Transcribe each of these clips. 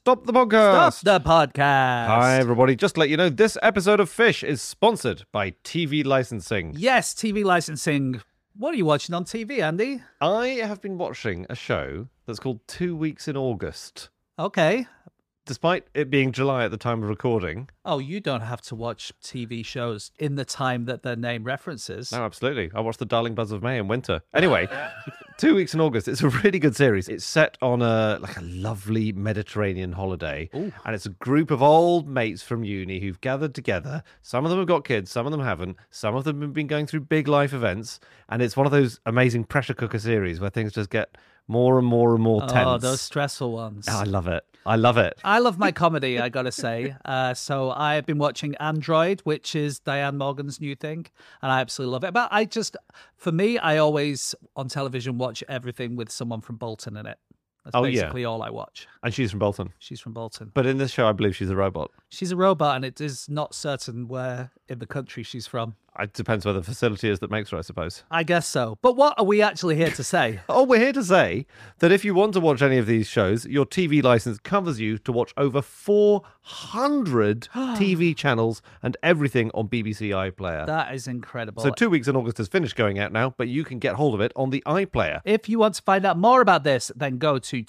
Stop the podcast. Stop the podcast. Hi, everybody. Just to let you know, this episode of Fish is sponsored by TV licensing. Yes, TV licensing. What are you watching on TV, Andy? I have been watching a show that's called 2 Weeks in August. Okay. Despite it being July at the time of recording. Oh, you don't have to watch TV shows in the time that their name references. No, absolutely. I watched The Darling Buzz of May in winter. Anyway, 2 Weeks in August. It's a really good series. It's set on a lovely Mediterranean holiday. Ooh. And it's a group of old mates from uni who've gathered together. Some of them have got kids, some of them haven't. Some of them have been going through big life events. And it's one of those amazing pressure cooker series where things just get more and more and more tense. Oh, those stressful ones. Oh, I love it. I love it. I love my comedy, I gotta say. So I've been watching Android, which is Diane Morgan's new thing, and I absolutely love it. But for me, I always, on television, watch everything with someone from Bolton in it. That's basically all I watch. And she's from Bolton. She's from Bolton. But in this show, I believe she's a robot. She's a robot, and it is not certain where in the country she's from. It depends where the facility is that makes her, I suppose. I guess so. But what are we actually here to say? Oh, we're here to say that if you want to watch any of these shows, your TV license covers you to watch over 400 TV channels and everything on BBC iPlayer. That is incredible. So 2 Weeks in August has finished going out now, but you can get hold of it on the iPlayer. If you want to find out more about this, then go to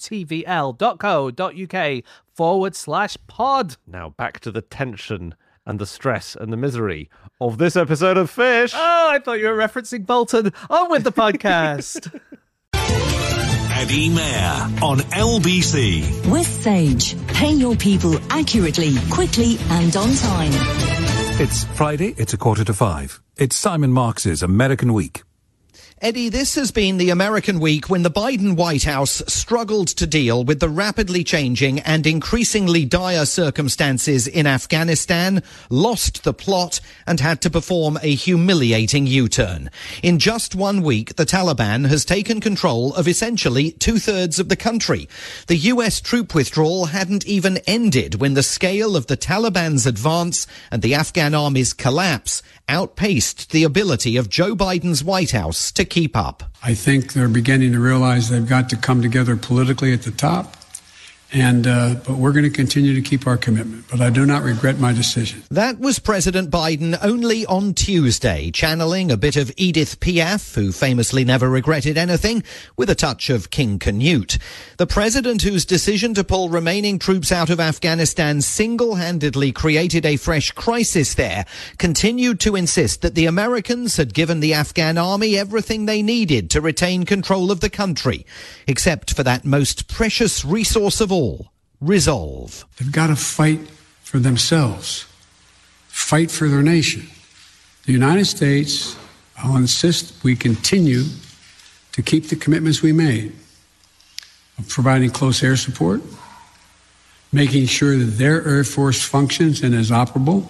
tvl.co.uk/pod. Now back to the tension and the stress and the misery of this episode of Fish. Oh, I thought you were referencing Bolton. On with the podcast. Eddie Mair on LBC. With Sage. Pay your people accurately, quickly and on time. It's Friday, it's 4:45. It's Simon Marx's American Week. Eddie, this has been the American week when the Biden White House struggled to deal with the rapidly changing and increasingly dire circumstances in Afghanistan, lost the plot, and had to perform a humiliating U-turn. In just 1 week, the Taliban has taken control of essentially 2/3 of the country. The US troop withdrawal hadn't even ended when the scale of the Taliban's advance and the Afghan army's collapse outpaced the ability of Joe Biden's White House to keep up. I think they're beginning to realize they've got to come together politically at the top. But we're going to continue to keep our commitment. But I do not regret my decision. That was President Biden only on Tuesday, channeling a bit of Edith Piaf, who famously never regretted anything, with a touch of King Canute. The president, whose decision to pull remaining troops out of Afghanistan single-handedly created a fresh crisis there, continued to insist that the Americans had given the Afghan army everything they needed to retain control of the country, except for that most precious resource of all, resolve. They've got to fight for themselves, fight for their nation. The United States, I'll insist we continue to keep the commitments we made of providing close air support, making sure that their Air Force functions and is operable,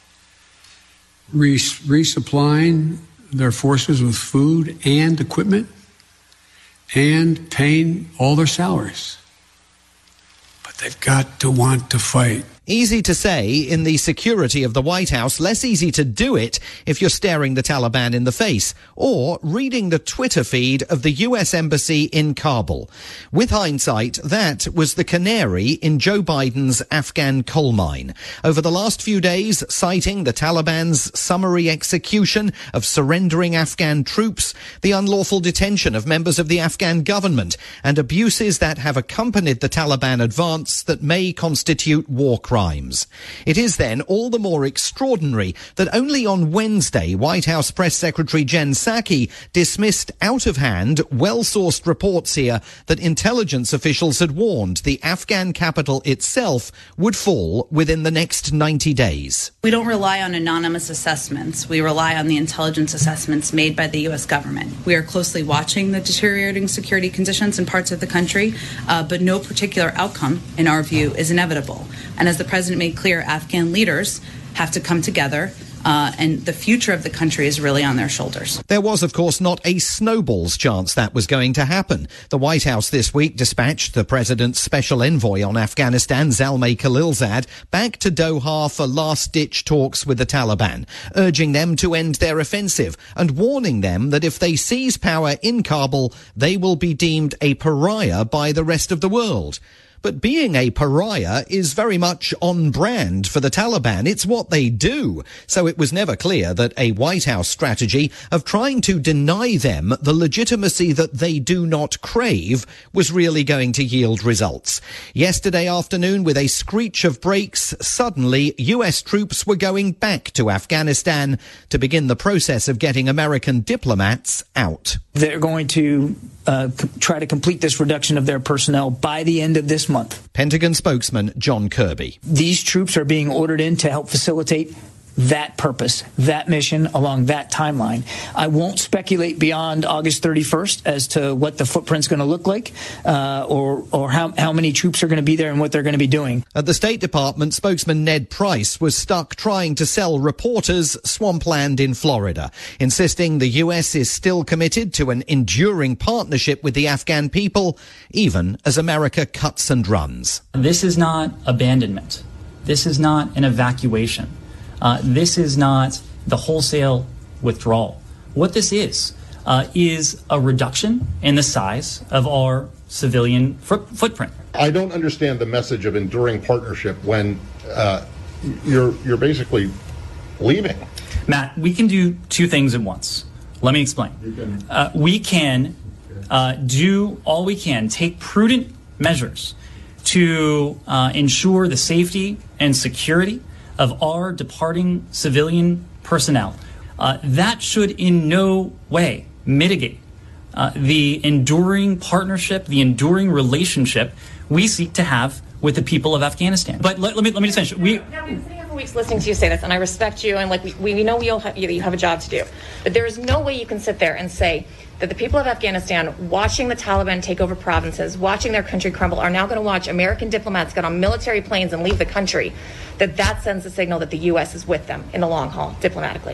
resupplying their forces with food and equipment, and paying all their salaries. They've got to want to fight. Easy to say in the security of the White House, less easy to do it if you're staring the Taliban in the face or reading the Twitter feed of the US Embassy in Kabul. With hindsight, that was the canary in Joe Biden's Afghan coal mine. Over the last few days, citing the Taliban's summary execution of surrendering Afghan troops, the unlawful detention of members of the Afghan government, and abuses that have accompanied the Taliban advance that may constitute war crimes. It is then all the more extraordinary that only on Wednesday, White House Press Secretary Jen Psaki dismissed out of hand, well-sourced reports here that intelligence officials had warned the Afghan capital itself would fall within the next 90 days. We don't rely on anonymous assessments. We rely on the intelligence assessments made by the U.S. government. We are closely watching the deteriorating security conditions in parts of the country, but no particular outcome, in our view, is inevitable. And as the president made clear, Afghan leaders have to come together, and the future of the country is really on their shoulders. There was, of course, not a snowball's chance that was going to happen. The White House this week dispatched the president's special envoy on Afghanistan, Zalmay Khalilzad, back to Doha for last-ditch talks with the Taliban, urging them to end their offensive and warning them that if they seize power in Kabul, they will be deemed a pariah by the rest of the world. But being a pariah is very much on brand for the Taliban. It's what they do. So it was never clear that a White House strategy of trying to deny them the legitimacy that they do not crave was really going to yield results. Yesterday afternoon, with a screech of brakes, suddenly US troops were going back to Afghanistan to begin the process of getting American diplomats out. They're going to try to complete this reduction of their personnel by the end of this month. Pentagon spokesman John Kirby. These troops are being ordered in to help facilitate that purpose, that mission along that timeline. I won't speculate beyond August 31st as to what the footprint's going to look like or how many troops are going to be there and what they're going to be doing. At the State Department, spokesman Ned Price was stuck trying to sell reporters swampland in Florida, insisting the US is still committed to an enduring partnership with the Afghan people, even as America cuts and runs. This is not abandonment. This is not an evacuation. This is not the wholesale withdrawal. What this is a reduction in the size of our civilian footprint. I don't understand the message of enduring partnership when you're basically leaving. Matt, we can do two things at once. Let me explain. We can do all we can, take prudent measures to ensure the safety and security of our departing civilian personnel. That should in no way mitigate the enduring partnership, the enduring relationship we seek to have with the people of Afghanistan. But let me just finish. We've been sitting here for weeks listening to you say this, and I respect you, and we know you have a job to do. But there is no way you can sit there and say that the people of Afghanistan, watching the Taliban take over provinces, watching their country crumble, are now going to watch American diplomats get on military planes and leave the country, that sends a signal that the U.S. is with them in the long haul, diplomatically.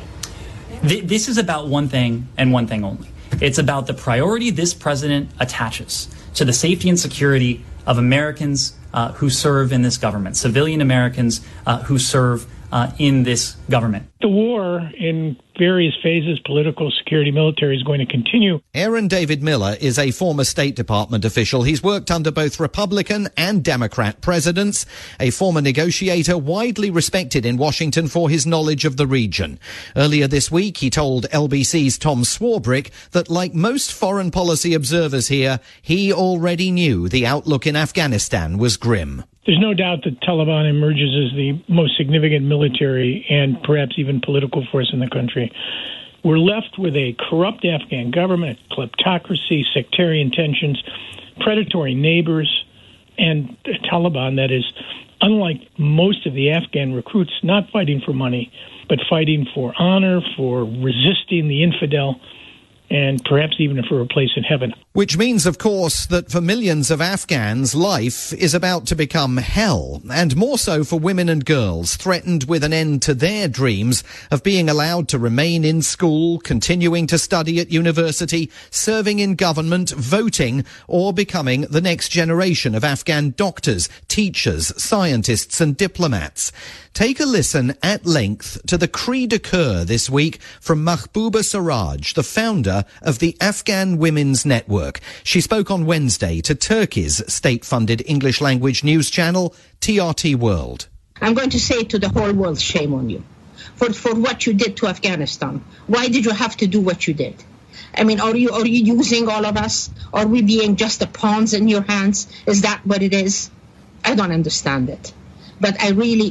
This is about one thing and one thing only. It's about the priority this president attaches to the safety and security of Americans who serve in this government, civilian Americans who serve in this government. The war in various phases, political, security, military, is going to continue. Aaron David Miller is a former State Department official. He's worked under both Republican and Democrat presidents, a former negotiator widely respected in Washington for his knowledge of the region. Earlier this week, he told LBC's Tom Swarbrick that, like most foreign policy observers here, he already knew the outlook in Afghanistan was grim. There's no doubt that Taliban emerges as the most significant military and perhaps even political force in the country. We're left with a corrupt Afghan government, kleptocracy, sectarian tensions, predatory neighbors, and a Taliban that is, unlike most of the Afghan recruits, not fighting for money, but fighting for honor, for resisting the infidel, and perhaps even for a place in heaven. Which means, of course, that for millions of Afghans, life is about to become hell, and more so for women and girls threatened with an end to their dreams of being allowed to remain in school, continuing to study at university, serving in government, voting, or becoming the next generation of Afghan doctors, teachers, scientists, and diplomats. Take a listen at length to the cri de coeur this week from Mahbouba Siraj, the founder of the Afghan Women's Network. She spoke on Wednesday to Turkey's state-funded English-language news channel, TRT World. I'm going to say to the whole world, shame on you for what you did to Afghanistan. Why did you have to do what you did? I mean, are you using all of us? Are we being just the pawns in your hands? Is that what it is? I don't understand it. But I really,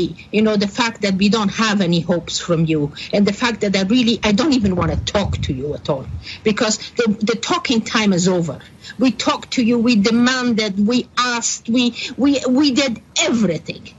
the fact that we don't have any hopes from you, and the fact that I don't even want to talk to you at all, because the talking time is over. We talked to you, we demanded, we asked, we did everything,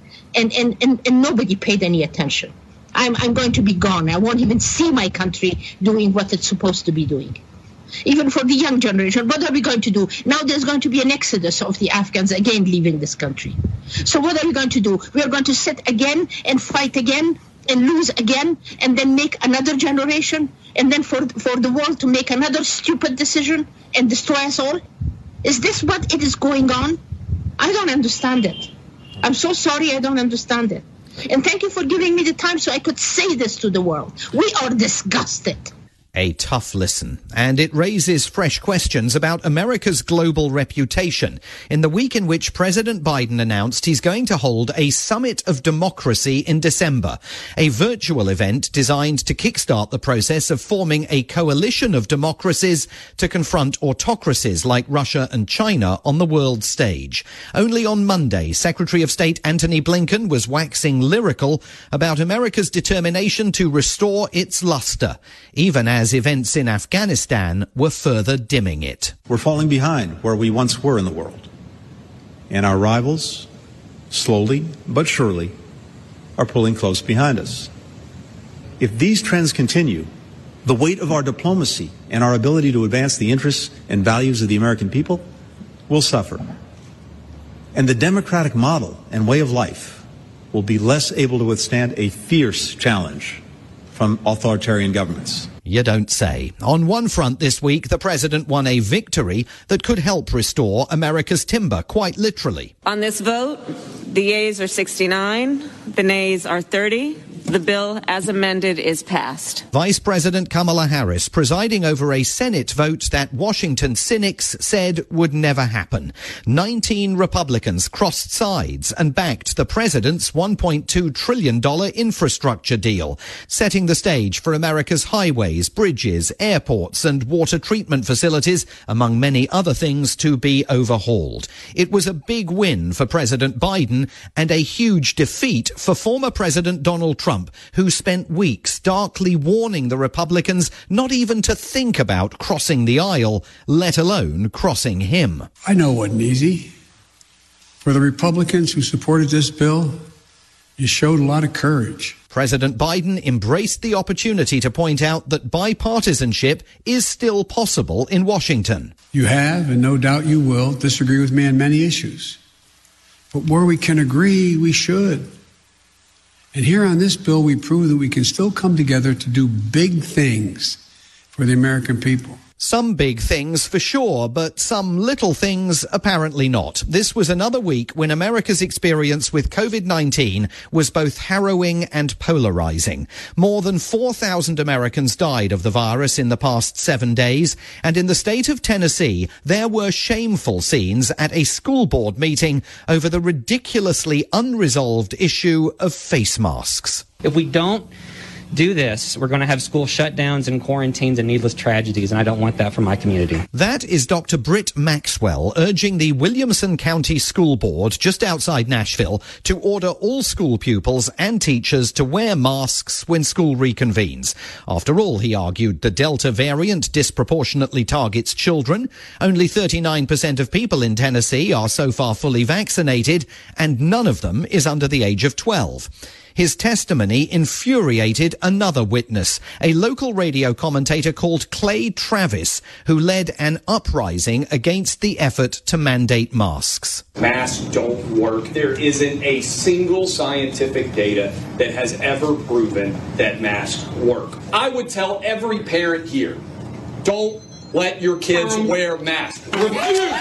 and nobody paid any attention. I'm going to be gone. I won't even see my country doing what it's supposed to be doing. Even for the young generation, what are we going to do? Now there's going to be an exodus of the Afghans again leaving this country. So what are we going to do? We are going to sit again and fight again and lose again and then make another generation and then for the world to make another stupid decision and destroy us all? Is this what it is going on? I don't understand it. I'm so sorry, I don't understand it. And thank you for giving me the time so I could say this to the world. We are disgusted. A tough listen, and it raises fresh questions about America's global reputation in the week in which President Biden announced he's going to hold a Summit of Democracy in December, a virtual event designed to kickstart the process of forming a coalition of democracies to confront autocracies like Russia and China on the world stage. Only on Monday, Secretary of State Antony Blinken was waxing lyrical about America's determination to restore its luster, even as events in Afghanistan were further dimming it. We're falling behind where we once were in the world. And our rivals, slowly but surely, are pulling close behind us. If these trends continue, the weight of our diplomacy and our ability to advance the interests and values of the American people will suffer. And the democratic model and way of life will be less able to withstand a fierce challenge from authoritarian governments. You don't say. On one front this week, the president won a victory that could help restore America's timber, quite literally. On this vote, the yeas are 69, the nays are 30. The bill, as amended, is passed. Vice President Kamala Harris presiding over a Senate vote that Washington cynics said would never happen. 19 Republicans crossed sides and backed the president's $1.2 trillion infrastructure deal, setting the stage for America's highways, bridges, airports and water treatment facilities, among many other things, to be overhauled. It was a big win for President Biden and a huge defeat for former President Donald Trump, who spent weeks darkly warning the Republicans not even to think about crossing the aisle, let alone crossing him. I know it wasn't easy. For the Republicans who supported this bill, you showed a lot of courage. President Biden embraced the opportunity to point out that bipartisanship is still possible in Washington. You have, and no doubt you will, disagree with me on many issues. But where we can agree, we should. And here on this bill, we prove that we can still come together to do big things for the American people. Some big things for sure, but some little things apparently not. This was another week when America's experience with COVID-19 was both harrowing and polarizing. More than 4,000 Americans died of the virus in the past 7 days, and in the state of Tennessee, there were shameful scenes at a school board meeting over the ridiculously unresolved issue of face masks. If we don't do this, we're going to have school shutdowns and quarantines and needless tragedies, and I don't want that for my community. That is Dr. Britt Maxwell urging the Williamson County School Board just outside Nashville to order all school pupils and teachers to wear masks when school reconvenes. After all, he argued, the Delta variant disproportionately targets children. Only 39% of people in Tennessee are so far fully vaccinated, and none of them is under the age of 12. His testimony infuriated another witness, a local radio commentator called Clay Travis, who led an uprising against the effort to mandate masks. Masks don't work. There isn't a single scientific data that has ever proven that masks work. I would tell every parent here, don't let your kids wear masks. Refuse!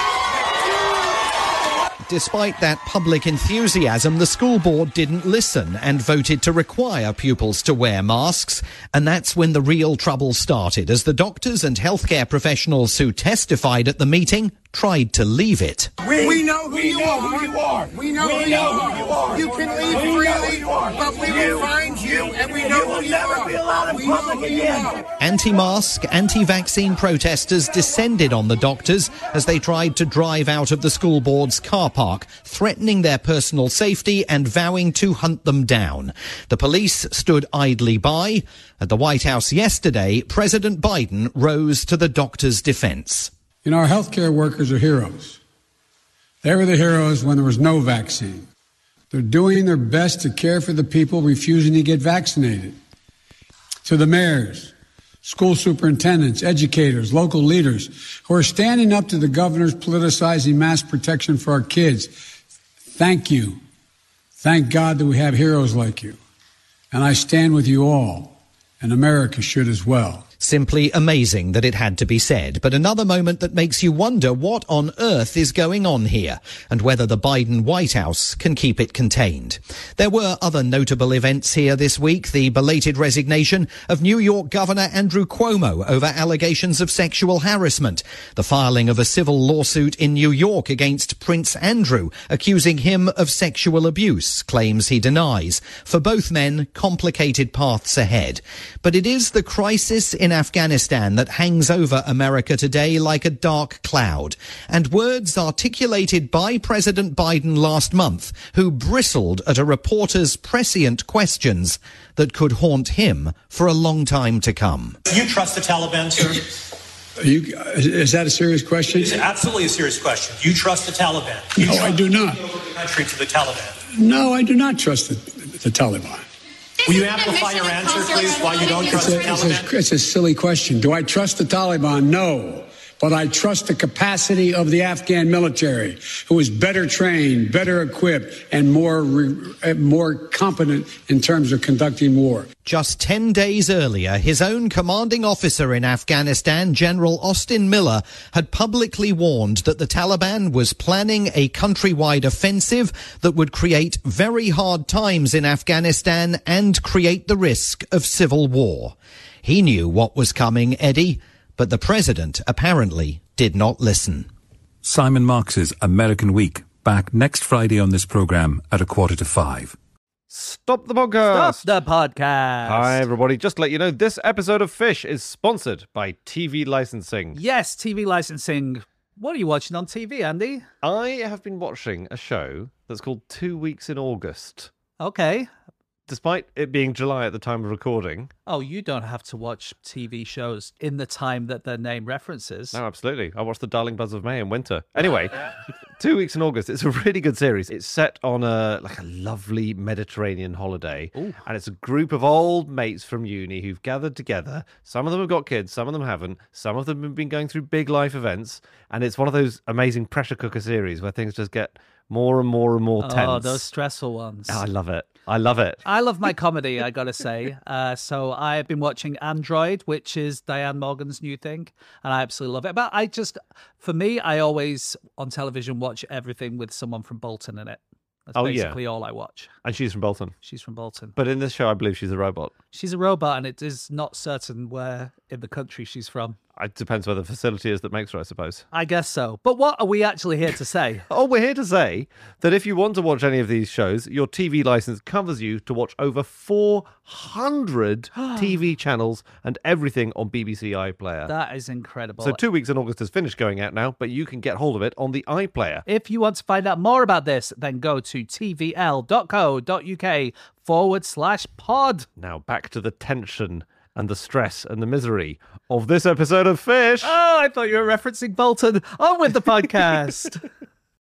Despite that public enthusiasm, the school board didn't listen and voted to require pupils to wear masks. And that's when the real trouble started, as the doctors and healthcare professionals who testified at the meeting tried to leave it. We know who you are. We know who you are. You can leave freely, but we will find you, and we know who you are. Be allowed in public again. Anti-mask, anti-vaccine protesters descended on the doctors as they tried to drive out of the school board's car park, threatening their personal safety and vowing to hunt them down. The police stood idly by. At the White House yesterday, President Biden rose to the doctors' defense. You know, our healthcare workers are heroes. They were the heroes when there was no vaccine. They're doing their best to care for the people refusing to get vaccinated. To the mayors, school superintendents, educators, local leaders who are standing up to the governors politicizing mask protection for our kids, thank you. Thank God that we have heroes like you. And I stand with you all, and America should as well. Simply amazing that it had to be said, but another moment that makes you wonder what on earth is going on here and whether the Biden White House can keep it contained. There were other notable events here this week. The belated resignation of New York Governor Andrew Cuomo over allegations of sexual harassment. The filing of a civil lawsuit in New York against Prince Andrew, accusing him of sexual abuse, claims he denies. For both men, complicated paths ahead. But it is the crisis in Afghanistan that hangs over America today like a dark cloud. And words articulated by President Biden last month, who bristled at a reporter's prescient questions that could haunt him for a long time to come. Do you trust the Taliban, sir? Is that a serious question? It's absolutely a serious question. Do you trust the Taliban? No, I do not. The country to the Taliban. No, I do not trust the Taliban. Will you amplify your answer, please, why you don't trust the Taliban? It's a silly question. Do I trust the Taliban? No. But I trust the capacity of the Afghan military, who is better trained, better equipped, and more competent in terms of conducting war. Just 10 days earlier, his own commanding officer in Afghanistan, General Austin Miller, had publicly warned that the Taliban was planning a countrywide offensive that would create very hard times in Afghanistan and create the risk of civil war. He knew what was coming, Eddie, but the president apparently did not listen. Simon Marx's American Week, back next Friday on this programme at 4:45. Stop the podcast. Stop the podcast. Hi, everybody. Just to let you know, this episode of Fish is sponsored by TV licensing. Yes, TV licensing. What are you watching on TV, Andy? I have been watching a show that's called 2 Weeks in August. Okay. Despite it being July at the time of recording. Oh, you don't have to watch TV shows in the time that their name references. No, absolutely. I watched The Darling Buzz of May in winter. Anyway, 2 Weeks in August. It's a really good series. It's set on a lovely Mediterranean holiday. Ooh. And it's a group of old mates from uni who've gathered together. Some of them have got kids, some of them haven't. Some of them have been going through big life events. And it's one of those amazing pressure cooker series where things just get more and more and more tense. Oh, those stressful ones. Oh, I love it. I love it. I love my comedy, I gotta say. So I've been watching Android, which is Diane Morgan's new thing, and I absolutely love it. But for me, I always on television watch everything with someone from Bolton in it. That's basically all I watch. And she's from Bolton. She's from Bolton. But in this show, I believe she's a robot. She's a robot, and it is not certain where in the country she's from. It depends where the facility is that makes her, I suppose. I guess so. But what are we actually here to say? We're here to say that if you want to watch any of these shows, your TV license covers you to watch over 400 TV channels and everything on BBC iPlayer. That is incredible. So 2 Weeks in August has finished going out now, but you can get hold of it on the iPlayer. If you want to find out more about this, then go to tvl.co.uk/pod. Now back to the tension and the stress and the misery of this episode of Fish. Oh, I thought you were referencing Bolton. On with the podcast.